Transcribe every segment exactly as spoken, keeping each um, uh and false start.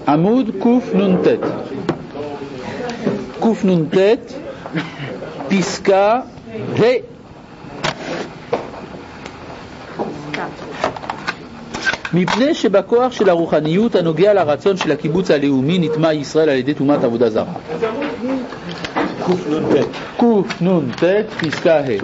עמוד קנ"ט. קנ"ט פסקה ה'. מפני שבכוח של הרוחניות הנוגע לרצון של הקיבוץ הלאומי נטמע ישראל על ידי תומת עבודה זרה. קנ"ט פסקה ה'.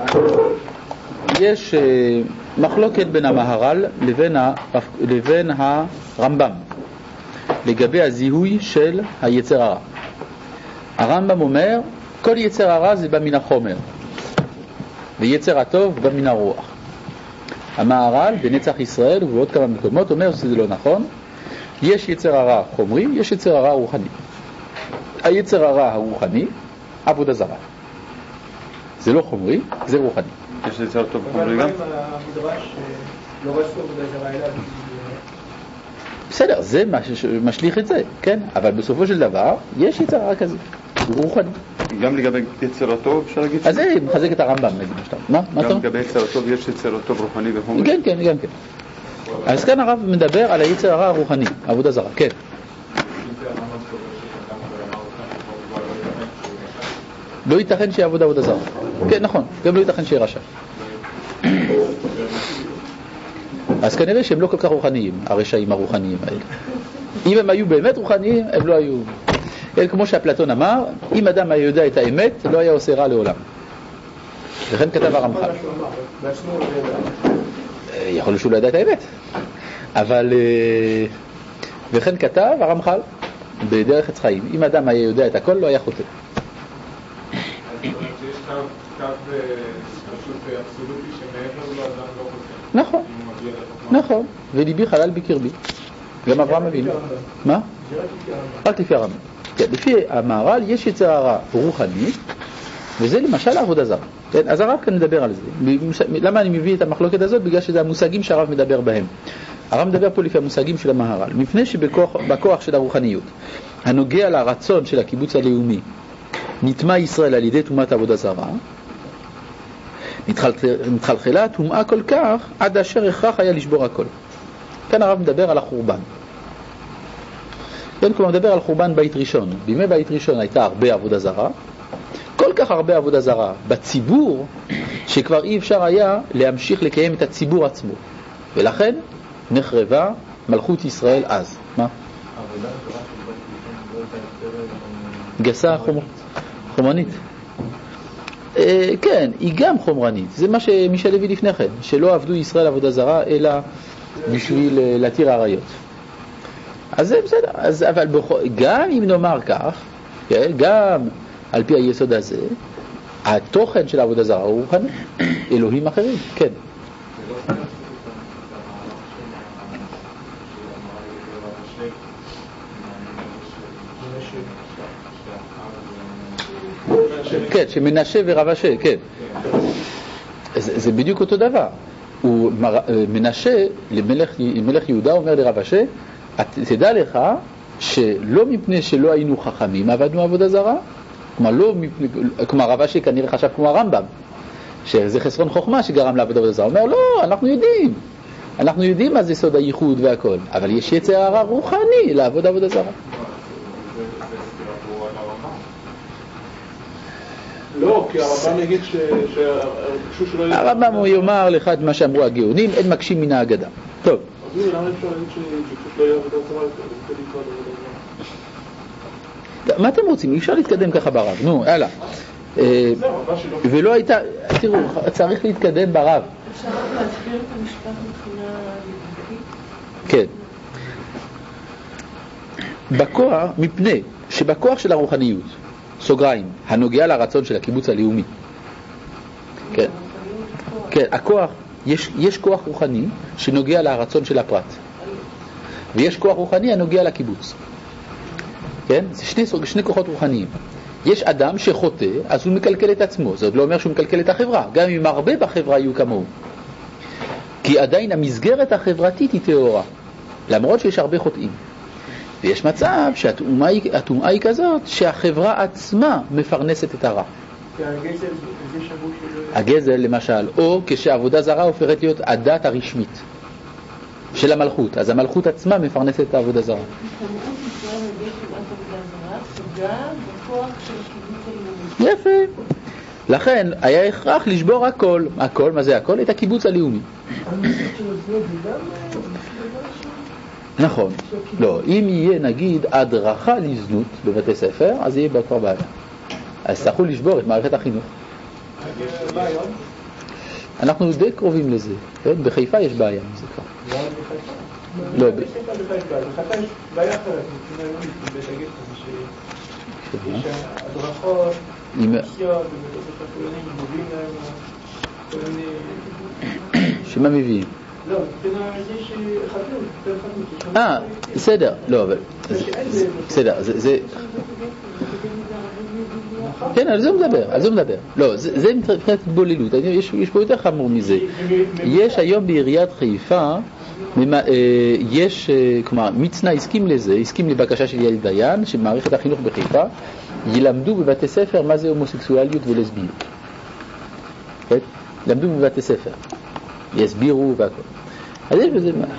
יש מחלוקת בין המהר"ל לבין, ה... לבין הרמב"ם לגבי הזיהוי של היצר הרע. הרמב"ם אומר כל יצר הרע זה בא מן החומר ויצר הטוב בא מן הרוח. המהר"ל בנצח ישראל ובעוד כמה מקומות אומר שזה לא נכון. יש יצר הרע חומרי, יש יצר הרע רוחני. היצר הרע הרוחני עבודה זרה, זה לא חומרי, זה רוחני. יש יצר טוב חומרי גם? בסדר, זה משליך את זה, כן? אבל בסופו של דבר יש יצר הרע כזה, הוא רוחני. גם לגבי יצר הטוב אפשר להגיד? אז זה מחזק את הרמב"ם, נגיד משתם. מה? מה גם לגבי יצר הטוב יש יצר הטוב רוחני וחומרי? כן, כן, גם כן. אז כאן הרב מדבר על היצר הרע הרוחני, עבודה זרה, כן. לא ייתכן שיעבוד עבודה זרה. כן, נכון, גם לא ייתכן שיהיה רשע. אז כנראה שהם לא כל כך רוחניים, הרשעים הרוחניים האלה. אם הם היו באמת רוחניים, הם לא היו... אלא כמו שאפלטון אמר, אם אדם היה יודע את האמת, לא היה עושה רע לעולם. וכן כתב הרמח"ל. יכול להיות שהוא לא ידע את האמת. אבל... וכן כתב הרמח"ל בדרך עץ חיים. אם אדם היה יודע את הכל, לא היה חוטא. קו פשוט אבסולוטי שמעבר לו אדם לא חושב. נכון, נכון. וליבי חלל בקרבי. גם אברהם אבינו. מה? רק לפי הרמב"ם. כן, לפי המהר"ל יש יצר הרע רוחני, וזה למשל עבודה זרה. כן, אז הרב כאן מדבר על זה. למה אני מביא את המחלוקת הזאת? בגלל שזה המושגים שהרב מדבר בהם. הרב מדבר פה לפי המושגים של המהר"ל. מפני שבכוח של הרוחניות הנוגע לרצון של הקיבוץ הלאומי נטמע ישראל על ידי תומת עבודה זרה, מתחלחלה תומעה כל כך עד אשר הכרח היה לשבור הכל. כאן הרב מדבר על החורבן. כן, כלומר מדבר על חורבן בית ראשון. בימי בית ראשון הייתה הרבה עבודה זרה, כל כך הרבה עבודה זרה בציבור, שכבר אי אפשר היה להמשיך לקיים את הציבור עצמו. ולכן נחרבה מלכות ישראל אז. מה? גסה חומר... חומרנית. אה, כן, היא גם חומרנית. זה מה שמישל הביא לפני כן, שלא עבדו ישראל עבודה זרה, אלא בשביל להתיר עריות. אז זה בסדר. אז, אבל בכל, גם אם נאמר כך, כן, גם על פי היסוד הזה, התוכן של העבודה זרה הוא רוחני. אלוהים אחרים, כן. כן, שמנשה ורבשה, כן. זה, זה בדיוק אותו דבר. הוא מנשה, למלך, מלך יהודה אומר לרבשה, תדע לך שלא מפני שלא היינו חכמים עבדנו עבודה זרה, כלומר, לא מפני, כלומר רבשה כנראה חשב כמו הרמב"ם, שזה חסרון חוכמה שגרם לעבוד עבודה זרה. הוא אומר, לא, אנחנו יודעים. אנחנו יודעים מה זה סוד הייחוד והכל, אבל יש יצר הרע רוחני לעבוד עבודה זרה. לא, כי הרמב"ם יגיד ש... הרמב"ם הוא יאמר לך את מה שאמרו הגאונים, אין מקשים מן האגדה. טוב. אז למה אפשר להגיד שפשוט לא יהיה עבודה זרה יותר? מה אתם רוצים? אי אפשר להתקדם ככה ברב. נו, יאללה. ולא הייתה... תראו, צריך להתקדם ברב. אפשר להסביר את המשפט מבחינה לימודית? כן. בכוח, מפני שבכוח של הרוחניות, סוגריים, הנוגע לרצון של הקיבוץ הלאומי. כן. כן, הכוח, יש, יש כוח רוחני שנוגע לרצון של הפרט. ויש כוח רוחני הנוגע לקיבוץ. כן? זה שני, שני כוחות רוחניים. יש אדם שחוטא, אז הוא מקלקל את עצמו. זה עוד לא אומר שהוא מקלקל את החברה. גם אם הרבה בחברה יהיו כמוהו. כי עדיין המסגרת החברתית היא טהורה. למרות שיש הרבה חוטאים. ויש מצב שהתאומה היא, התאומה היא כזאת שהחברה עצמה מפרנסת את הרע. הגזל למשל, או כשעבודה זרה הופכת להיות הדת הרשמית. של המלכות. אז המלכות עצמה מפרנסת את העבודה זרה. התקוממות ישראל על ידי כמעט עבודה זרה פגע בכוח של הקיבוץ הלאומי. יפה. לכן היה הכרח לשבור הכל. הכל, מה זה הכל? את הקיבוץ הלאומי. נכון. לא, אם יהיה נגיד הדרכה לזנות בבתי ספר, אז יהיה כבר בעיה. אז צריכו לשבור את מערכת החינוך. אנחנו די קרובים לזה. בחיפה יש בעיה עם זה כבר. לא, בחיפה יש בעיה אחרת, מבחינה יומית, בבית הגט הזה שיש הדרכות, נסיעות, ובית הספר כולנים, מובילים להם כל מיני... שמה מביאים? לא, מבחינה יש חתנות, יותר חתנות. אה, בסדר, לא, אבל... בסדר, זה... כן, על זה הוא מדבר, על זה הוא מדבר. לא, זה מבחינת התבוללות, יש פה יותר חמור מזה. יש היום בעיריית חיפה, יש, כלומר, מצנע הסכים לזה, הסכים לבקשה של יעל דיין, שמערכת החינוך בחיפה, ילמדו בבתי ספר מה זה הומוסקסואליות ולסביות. למדו בבתי ספר, יסבירו והכל. אז יש בזה מה?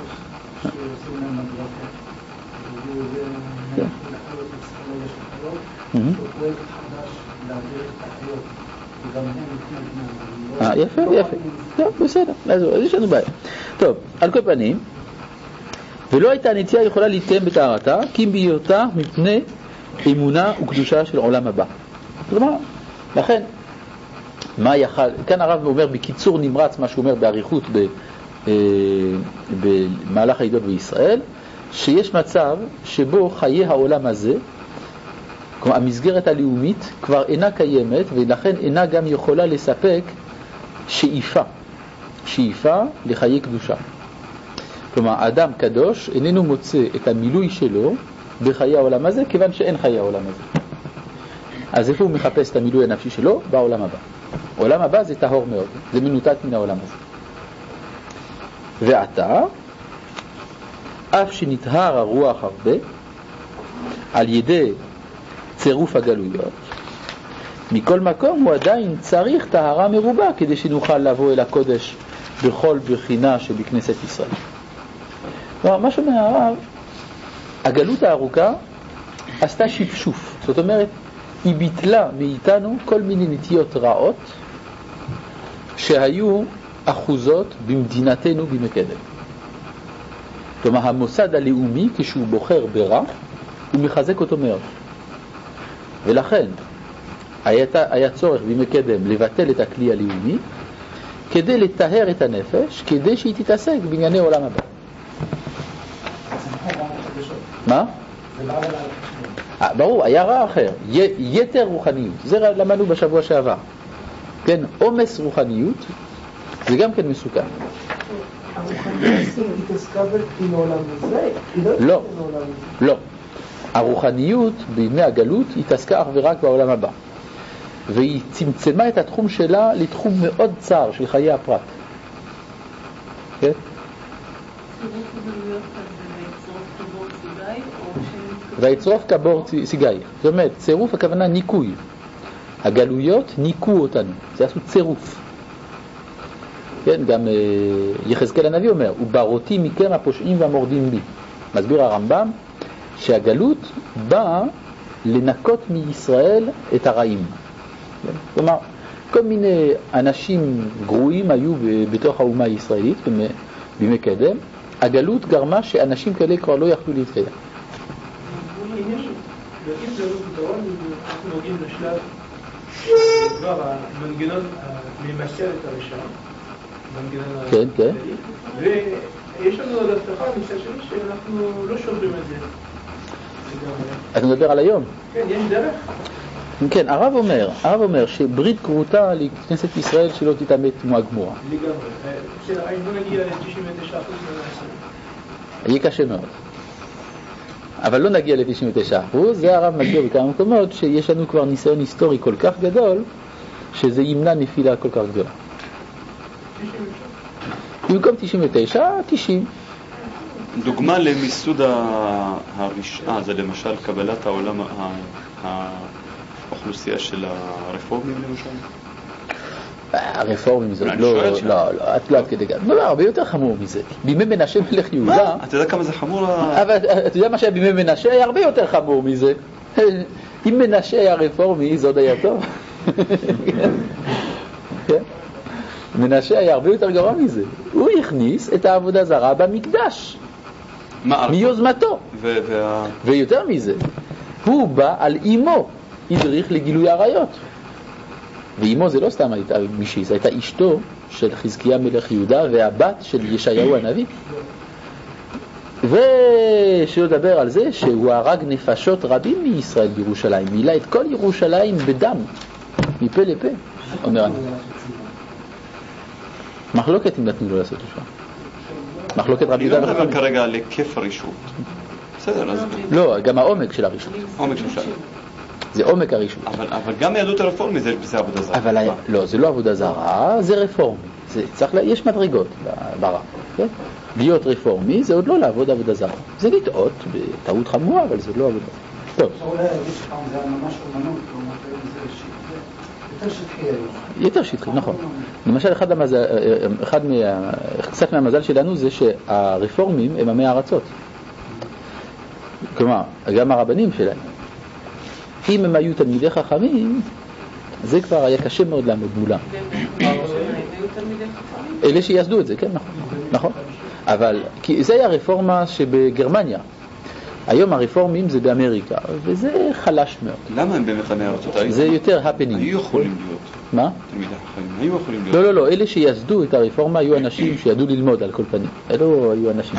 אה, יפה, יפה. טוב, בסדר. אז יש לנו בעיה. טוב, על כל פנים, ולא הייתה הנטייה יכולה להתקיים בטהרתה, כי אם בהיותה מפני אמונה וקדושה של עולם הבא. כלומר, לכן, מה יכל, כאן הרב אומר בקיצור נמרץ מה שהוא אומר בעריכות ב, אה, במהלך העידות בישראל, שיש מצב שבו חיי העולם הזה, כלומר המסגרת הלאומית כבר אינה קיימת, ולכן אינה גם יכולה לספק שאיפה, שאיפה לחיי קדושה. כלומר, האדם קדוש איננו מוצא את המילוי שלו בחיי העולם הזה, כיוון שאין חיי העולם הזה. אז איפה הוא מחפש את המילוי הנפשי שלו? בעולם הבא. העולם הבא זה טהור מאוד, זה מנותק מן העולם הזה. ועתה, אף שנטהר הרוח הרבה, על ידי צירוף הגלויות, מכל מקום הוא עדיין צריך טהרה מרובה, כדי שנוכל לבוא אל הקודש בכל בחינה שבכנסת ישראל. כלומר, מה שאומר הרב, הגלות הארוכה עשתה שפשוף, זאת אומרת, היא ביטלה מאיתנו כל מיני נטיות רעות שהיו אחוזות במדינתנו במקדם. כלומר, המוסד הלאומי, כשהוא בוחר ברע, הוא מחזק אותו מאוד. ולכן, היה, היה צורך במקדם לבטל את הכלי הלאומי, כדי לטהר את הנפש, כדי שהיא תתעסק בענייני עולם הבא. מה? ברור, היה רע אחר, י, יתר רוחניות, זה למדנו בשבוע שעבר. כן, עומס רוחניות, זה גם כן מסוכן. הרוחניות התעסקה עם העולם הזה? לא, לא. הרוחניות בימי הגלות התעסקה אך ורק בעולם הבא. והיא צמצמה את התחום שלה לתחום מאוד צר של חיי הפרט. כן? ויצרוף כבור סיגי. זאת אומרת, צירוף הכוונה ניקוי. הגלויות ניקו אותנו. זה עשו צירוף. כן, גם אה, יחזקאל הנביא אומר, ובראתי מכם הפושעים והמורדים בי. מסביר הרמב"ם שהגלות באה לנקות מישראל את הרעים. כן? כלומר, כל מיני אנשים גרועים היו בתוך האומה הישראלית בימי קדם. הגלות גרמה שאנשים כאלה כבר לא יכלו להתקיים. אם זה לא פתרון, אנחנו מגיעים לשלב כבר המנגנון ממשל את הרשע, המנגנון כן, כן. ויש לנו עוד הבטחה מצד שני שאנחנו לא שוברים את זה. אתה מדבר על היום? כן, יש דרך? כן, הרב אומר, הרב אומר שברית כרותה לכנסת ישראל שלא תתאמת תמוה גמורה. לגמרי. בסדר, בוא נגיע ל-תשעים ותשעה אחוז מהעשרה. יהיה קשה מאוד. אבל לא נגיע ל-תשעים ותשעה אחוז, זה הרב מגיע בכמה מקומות שיש לנו כבר ניסיון היסטורי כל כך גדול, שזה ימנע נפילה כל כך גדולה. במקום תשעים ותשע, תשעים. דוגמה למיסוד הרשעה, זה למשל קבלת העולם, האוכלוסייה של הרפורמים למשל? הרפורמים זאת לא, לא, לא, את לא עד כדי גם. לא, הרבה יותר חמור מזה. בימי מנשה מלך יהודה... מה? אתה יודע כמה זה חמור? אבל אתה יודע מה שהיה בימי מנשה? היה הרבה יותר חמור מזה. אם מנשה היה רפורמי, זה עוד היה טוב. מנשה היה הרבה יותר גרוע מזה. הוא הכניס את העבודה זרה במקדש. מיוזמתו. ויותר מזה, הוא בא על אימו, הדריך לגילוי עריות. ואימו זה לא סתם הייתה מישהי, זו הייתה אשתו של חזקיה מלך יהודה והבת של ישעיהו הנביא. ושלא לדבר על זה שהוא הרג נפשות רבים מישראל בירושלים, מילא את כל ירושלים בדם, מפה לפה, אומר אני. מחלוקת אם נתנו לו לעשות לשם. מחלוקת רבי יהודה וחכמים. אני לא מדבר כרגע על היקף הרשות. בסדר, אז... לא, גם העומק של הרשות. עומק של הרשות. זה עומק הרשות. אבל, אבל גם היהדות הרפורמית זה, זה עבודה זרה. אבל היה, לא, זה לא עבודה זרה, זה רפורמי. זה צריך, יש מדרגות ברע. כן? להיות רפורמי זה עוד לא לעבוד עבודה זרה. זה לטעות, בטעות חמורה, אבל זה לא עבודה. טוב. אולי להגיד שפעם זה היה ממש אומנות, יותר שטחי היום. יותר שטחי, נכון. למשל, אחד המזל, אחד מה, קצת מהמזל שלנו זה שהרפורמים הם עמי הארצות. כלומר, גם הרבנים שלהם. אם הם היו תלמידי חכמים, זה כבר היה קשה מאוד לעמוד מולם. אלה שיסדו את זה, כן, נכון. נכון. אבל, כי זה היה רפורמה שבגרמניה. היום הרפורמים זה באמריקה, וזה חלש מאוד. למה הם באמת עמי הארצות? זה יותר הפנינג. היו יכולים להיות. מה? תלמידי חכמים, היו יכולים להיות. לא, לא, לא. אלה שיסדו את הרפורמה היו אנשים שידעו ללמוד על כל פנים. אלו היו אנשים.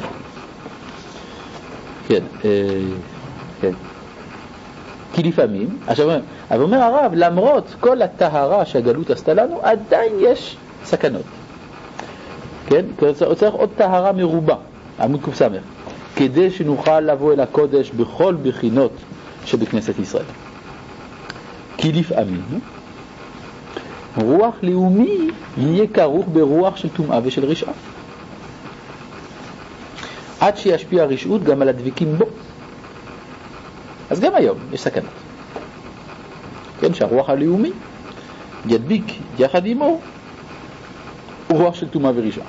כן, כן. כי לפעמים, עכשיו, אבל אומר הרב, למרות כל הטהרה שהגלות עשתה לנו, עדיין יש סכנות. כן? הוא צריך עוד טהרה מרובה, עמוד קופסמר, כדי שנוכל לבוא אל הקודש בכל בחינות שבכנסת ישראל. כי לפעמים, רוח לאומי יהיה כרוך ברוח של טומאה ושל רשעה. עד שישפיע הרשעות גם על הדביקים בו. אז גם היום יש סכנות. כן, שהרוח הלאומי ידביק יחד עמו רוח של טומאה ורשעה.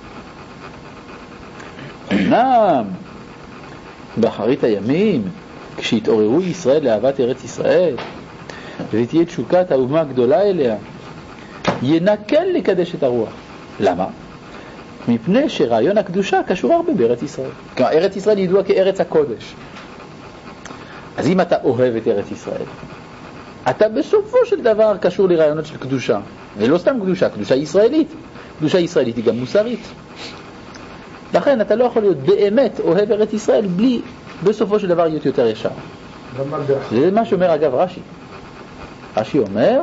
אמנם באחרית הימים, כשהתעוררו ישראל לאהבת ארץ ישראל, ותהיה תשוקת האומה הגדולה אליה, ינקל לקדש את הרוח. למה? מפני שרעיון הקדושה קשור הרבה בארץ ישראל. כלומר, ארץ ישראל ידוע כארץ הקודש. אז אם אתה אוהב את ארץ ישראל, אתה בסופו של דבר קשור לרעיונות של קדושה. ולא סתם קדושה, קדושה ישראלית. קדושה ישראלית היא גם מוסרית. לכן אתה לא יכול להיות באמת אוהב ארץ ישראל בלי בסופו של דבר להיות יותר ישר. זה מה שאומר אגב רש"י. רש"י אומר,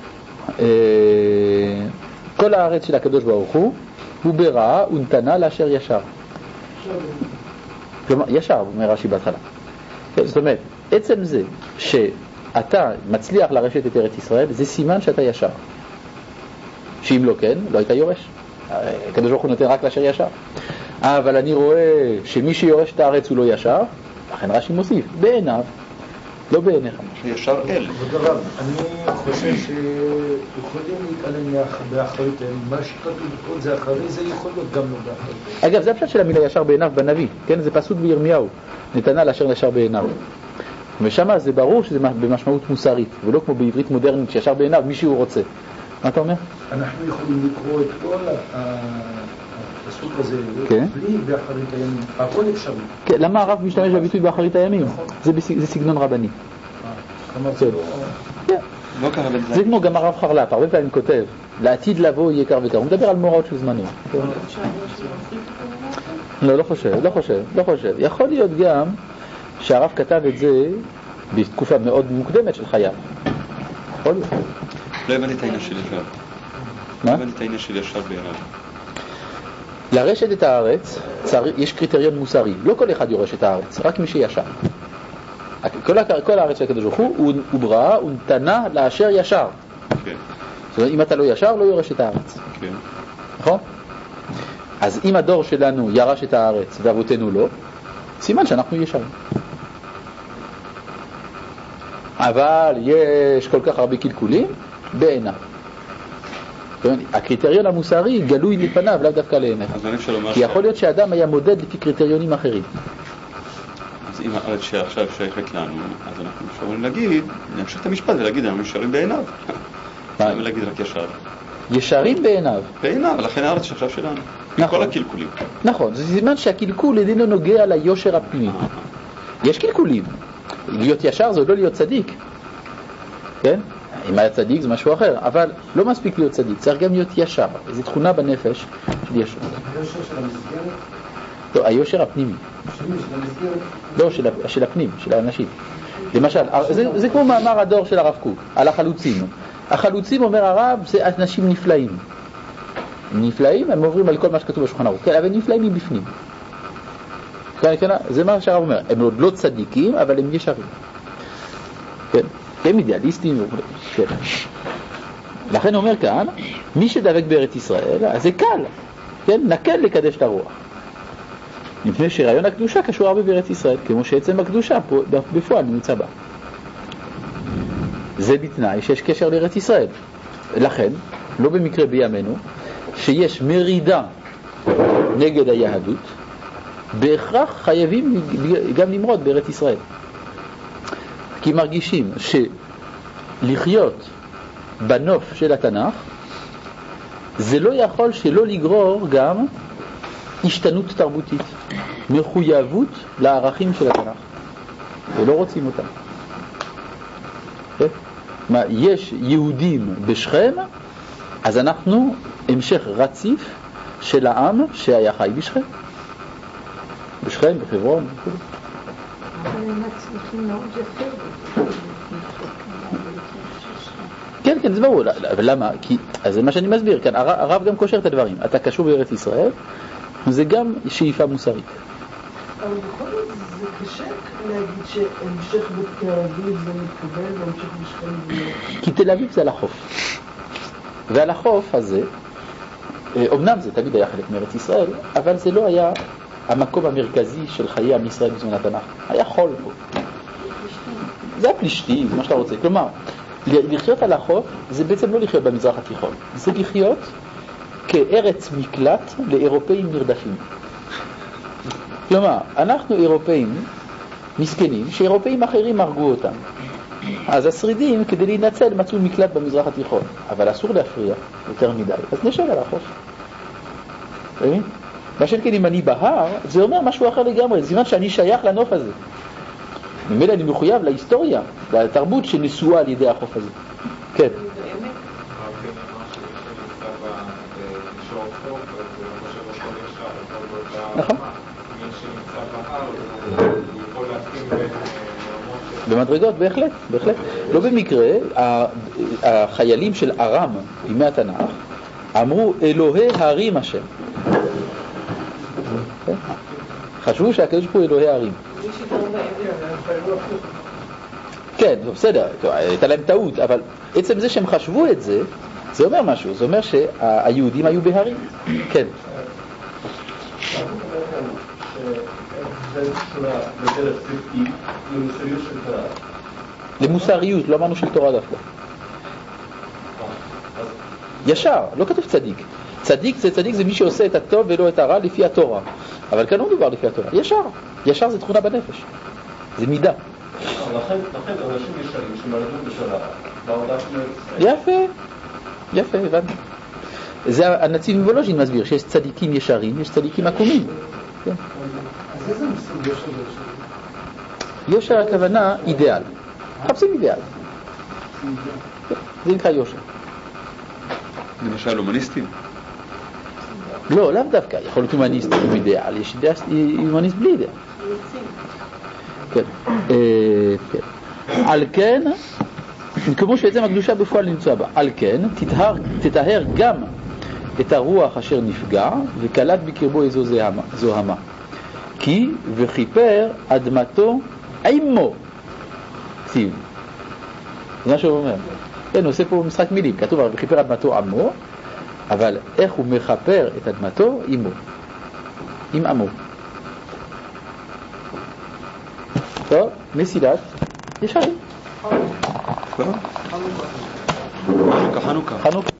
כל הארץ של הקדוש ברוך הוא, הוא ברע ונתנה לאשר ישר. כלומר, ישר, אומר רש"י בהתחלה. זאת אומרת, עצם זה שאתה מצליח לרשת את ארץ ישראל, זה סימן שאתה ישר. שאם לא כן, לא היית יורש. הקדוש ברוך הוא נותן רק לאשר ישר. אבל אני רואה שמי שיורש את הארץ הוא לא ישר, לכן רש"י מוסיף, בעיניו, לא בעיניך. שישר אל. כבוד הרב, אני חושב שיכולים להתעלם באחרית, מה שכתוב עוד זה אחרי, זה יכול להיות גם לא באחרית. אגב, זה הפשט של המילה ישר בעיניו בנביא, כן? זה פסוק בירמיהו, נתנה לאשר ישר בעיניו. ושם זה ברור שזה במשמעות מוסרית, ולא כמו בעברית מודרנית, שישר בעיניו, מי שהוא רוצה. מה אתה אומר? אנחנו יכולים לקרוא את כל הפסוק הזה, בלי באחרית הימים, הכל אפשרי. כן, למה הרב משתמש בביטוי באחרית הימים? זה סגנון רבני. זה כמו גם הרב חרל"פ, הרבה פעמים כותב, לעתיד לבוא יהיה קר וקר, הוא מדבר על מאורעות של זמנים. לא, לא חושב, לא חושב, לא חושב. יכול להיות גם שהרב כתב את זה בתקופה מאוד מוקדמת של חייו. יכול להיות. לא הבנתי את העניין של ישר. מה? לא הבנתי את העניין של ישר בעיניו. לרשת את הארץ יש קריטריון מוסרי. לא כל אחד יורש את הארץ, רק מי שישר. כל, כל הארץ של הקדוש ברוך הוא, הוא, הוא ברא, הוא נתנה לאשר ישר. כן. זאת אומרת, אם אתה לא ישר, לא יורש את הארץ. כן. נכון? אז אם הדור שלנו ירש את הארץ ואבותינו לא, סימן שאנחנו ישרים. אבל יש כל כך הרבה קלקולים בעיניו. הקריטריון המוסרי גלוי לפניו, לאו דווקא לעיניך. כי יכול להיות שאדם היה מודד לפי קריטריונים אחרים. אז אם הארץ שעכשיו שייכת לנו, אז אנחנו יכולים להגיד, נמשיך את המשפט ולהגיד, אנחנו ישרים בעיניו. למה להגיד רק ישר? ישרים בעיניו. בעיניו, לכן הארץ שעכשיו שלנו. נכון. כל הקלקולים. נכון, זה זמן שהקלקול איננו נוגע ליושר הפנימי. יש קלקולים. להיות ישר זה עוד לא להיות צדיק. כן? אם היה צדיק זה משהו אחר, אבל לא מספיק להיות צדיק, צריך גם להיות ישר. זו תכונה בנפש של ישר. היושר של המסגרת? לא, היושר הפנימי. של המסגרת? לא, של, של הפנים, של האנשים. למשל, זה, זה כמו מאמר הדור של הרב קוק, על החלוצים. החלוצים, אומר הרב, זה אנשים נפלאים. נפלאים, הם עוברים על כל מה שכתוב בשולחן ערוך. כן, אבל נפלאים מבפנים. כן, כן, זה מה שהרב אומר. הם עוד לא צדיקים, אבל הם ישרים. כן, הם אידיאליסטים. כן. לכן אומר כאן, מי שדבק בארץ ישראל, אז זה קל. כן, נקל לקדש את הרוח. מפני שרעיון הקדושה קשור הרבה בארץ ישראל, כמו שעצם הקדושה בפועל נמצא בה. זה בתנאי שיש קשר לארץ ישראל. לכן, לא במקרה בימינו, שיש מרידה נגד היהדות, בהכרח חייבים גם למרוד בארץ ישראל. כי מרגישים שלחיות בנוף של התנ"ך, זה לא יכול שלא לגרור גם השתנות תרבותית, מחויבות לערכים של התנ"ך, ולא רוצים אותם. מה, יש יהודים בשכם, אז אנחנו המשך רציף של העם שהיה חי בשכם. בשכם, בחברון. אבל הם מצליחים מאוד יפה. כן, כן, זה ברור. אבל למה? כי, אז זה מה שאני מסביר כאן. הרב גם קושר את הדברים. אתה קשור בארץ ישראל, זה גם שאיפה מוסרית. אבל בכל זאת זה קשה להגיד שהמשך בתל אביב זה מתקבל והמשך בשכם זה... כי תל אביב זה על החוף. ועל החוף הזה, אמנם זה תמיד היה חלק מארץ ישראל, אבל זה לא היה המקום המרכזי של חיי עם ישראל בזמן התנ"ך. היה חול פה. זה הפלישתי, זה מה שאתה רוצה. כלומר, לחיות על החוף זה בעצם לא לחיות במזרח התיכון. זה לחיות כארץ מקלט לאירופאים נרדפים. כלומר, אנחנו אירופאים מסכנים שאירופאים אחרים הרגו אותם. אז השרידים כדי להינצל מצאו מקלט במזרח התיכון, אבל אסור להפריע יותר מדי, אז נשאר על החוף. מבין? מה שאין כן אם אני בהר, זה אומר משהו אחר לגמרי, זה זמן שאני שייך לנוף הזה. ממילא אני מחויב להיסטוריה, לתרבות שנשואה על ידי החוף הזה. כן. נכון. במדרגות, בהחלט, בהחלט. לא במקרה, החיילים של ארם, בימי התנ"ך, אמרו אלוהי הרים השם. חשבו שהקדוש הוא אלוהי הרים. כן, בסדר, הייתה להם טעות, אבל עצם זה שהם חשבו את זה, זה אומר משהו, זה אומר שהיהודים היו בהרים. כן. למוסריות, לא אמרנו של תורה דווקא. ישר, לא כתוב צדיק. צדיק זה צדיק זה מי שעושה את הטוב ולא את הרע לפי התורה. אבל כאן לא מדובר לפי התורה. ישר, ישר זה תכונה בנפש. זה מידה. לכן אנשים ישרים שמלדו בשלה בעודה של... יפה, יפה, הבנתי. זה הנציב מוולוז'ין מסביר שיש צדיקים ישרים, יש צדיקים עקומים. כן. אז איזה מסוג יושר יושר? יושר הכוונה אידיאל. חפשים אידיאל. זה נקרא יושר. למשל הומניסטים? לא, לאו דווקא. יכול להיות הומניסט עם אידיאל. יש הומניסט בלי אידיאל. כן. על כן, כמו שעצם הקדושה בפועל נמצא בה, על כן תטהר גם את הרוח אשר נפגע וקלט בקרבו איזו זוהמה. כי וכיפר אדמתו עמו. כתיב. זה מה שהוא אומר. כן, הוא עושה פה משחק מילים. כתוב וכיפר אדמתו עמו, אבל איך הוא מחפר את אדמתו עמו. עם עמו. טוב, מסילת ישרים. חנוכה, חנוכה. חנוכה.